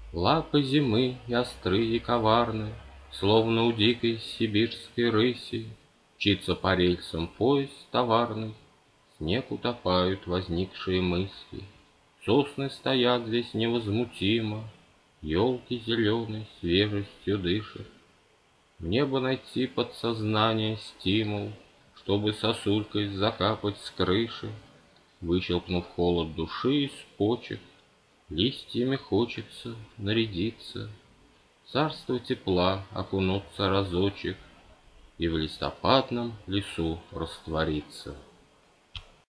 Лапы зимы и остры и коварны, Словно у дикой сибирской рыси. Мчится по рельсам поезд товарный, Снег утопают возникшие мысли. Сосны стоят здесь невозмутимо, Елки зеленой свежестью дышат. Мне бы найти подсознание стимул, Чтобы сосулькой закапать с крыши, Выщелкнув холод души из почек. Листьями хочется нарядиться, Царство тепла окунуться разочек И в листопадном лесу раствориться.